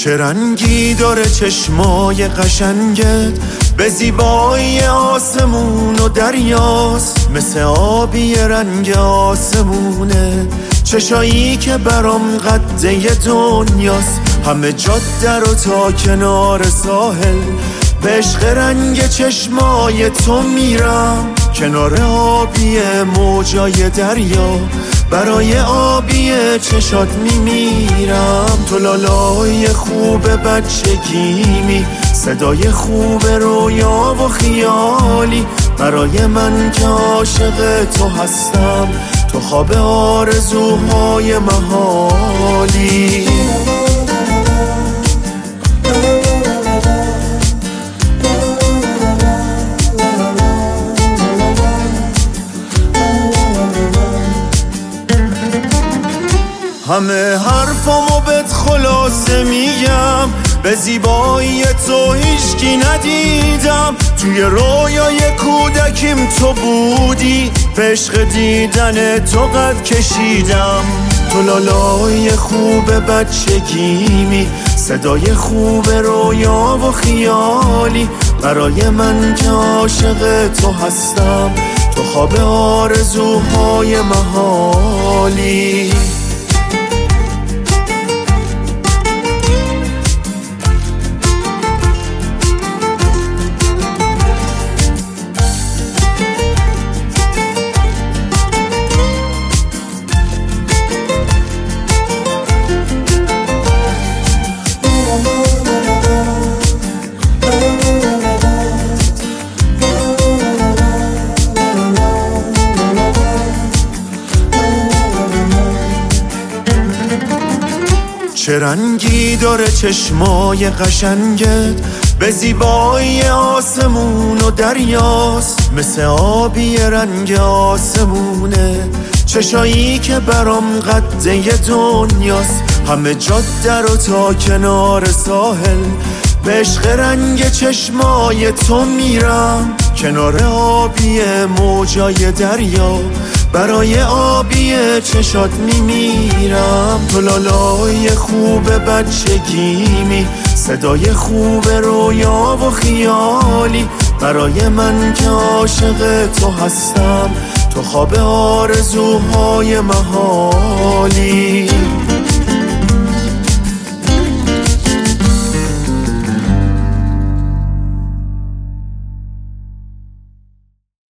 چه رنگی داره چشمای قشنگت، به زیبایی آسمون و دریاست، مثل آبی رنگ آسمونه. چشایی که برام قده دنیاست، همه جاده رو تا کنار ساحل، به عشق رنگ چشمای تو میرم. کنار آبی موجای دریا، برای آبی چشات میمیرم. تو لالای خوب بچگیمی، صدای خوب رویا و خیالی، برای من که عاشق تو هستم، تو خواب آرزوهای محالی. همه حرفامو بهت خلاصه میگم، به زیبایی تو هیچکی ندیدم. توی رویای کودکیم تو بودی، به عشق دیدن تو قد کشیدم. تو لالای خوب بچگیمی، صدای خوب رویا و خیالی، برای من که عاشق تو هستم، تو خواب آرزوهای محالی. چه رنگی داره چشمای قشنگت، به زیبایی آسمون و دریاست، مثل آبی رنگ آسمونه. چشایی که برام قده دنیاست، همه جاده رو تا کنار ساحل، به عشق رنگ چشمای تو میرم. کنار آبی موجای دریا، برای آبی چشات میمیرم. تو لالای خوب بچگیمی، صدای خوب رویا و خیالی، برای من که عاشق تو هستم، تو خواب آرزوهای محالی.